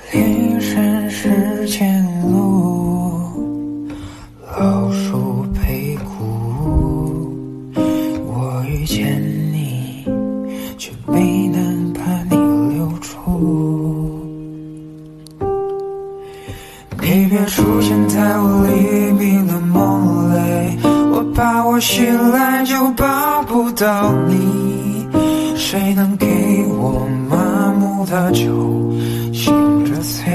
林深时前路，老树陪骨。我遇见你，却没能把你留住。你别出现在我黎明的梦里，我怕我醒来就抱不到你。谁能给我麻木的酒，醒着醉？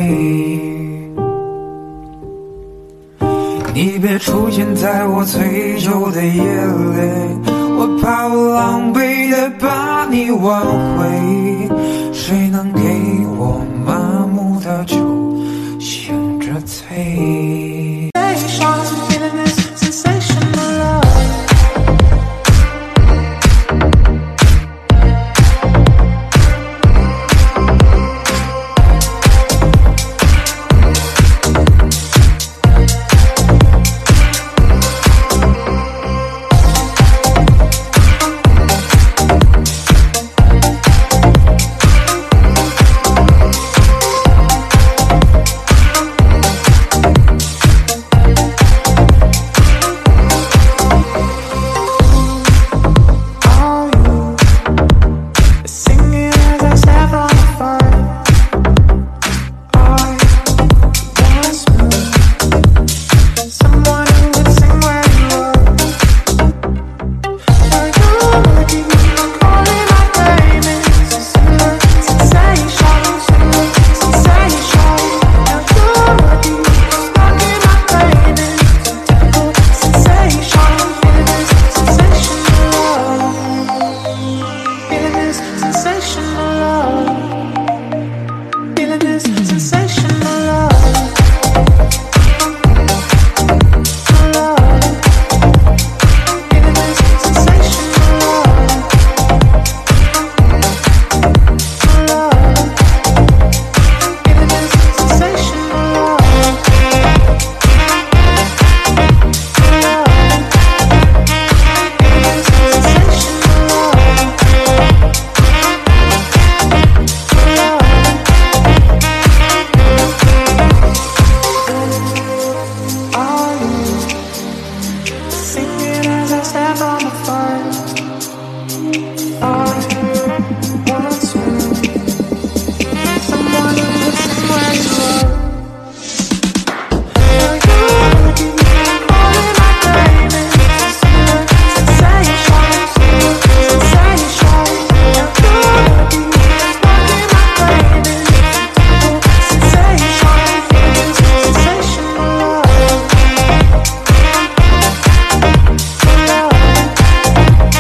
你别出现在我醉酒的夜里，我怕我狼狈的把你挽回。谁能给